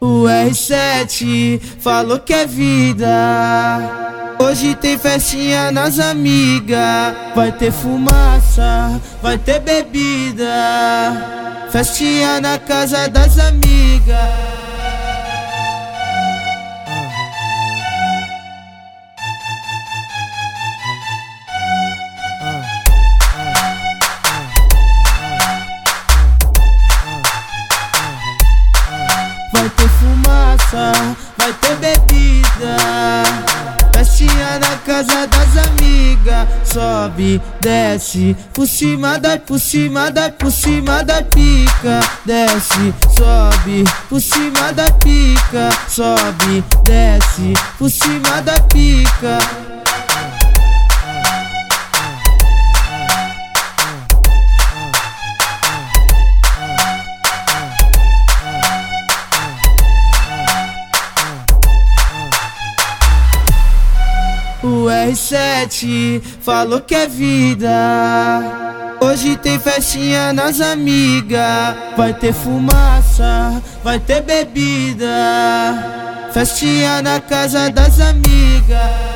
O R7 falou que é vida. Hoje tem festinha nas amigas. Vai ter fumaça, vai ter bebida. Festinha na casa das amigas. Vai ter fumaça, vai ter bebida. Festinha na casa das amigas. Sobe, desce, por cima da pica. Desce, sobe, por cima da pica. Sobe, desce, por cima da pica. O R7 falou que é vida. Hoje tem festinha nas amigas. Vai ter fumaça, vai ter bebida. Festinha na casa das amigas.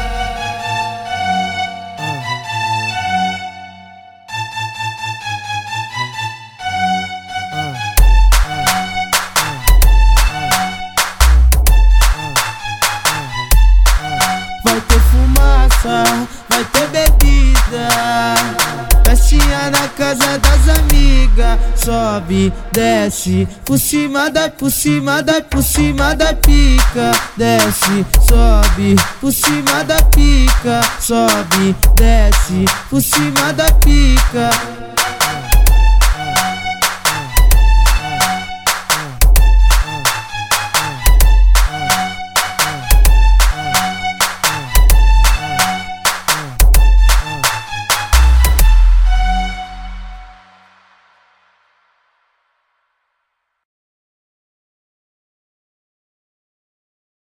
Vai ter fumaça, vai ter bebida. Festinha na casa das amigas. Sobe, desce, por cima da pica. Desce, sobe, por cima da pica. Sobe, desce, por cima da pica.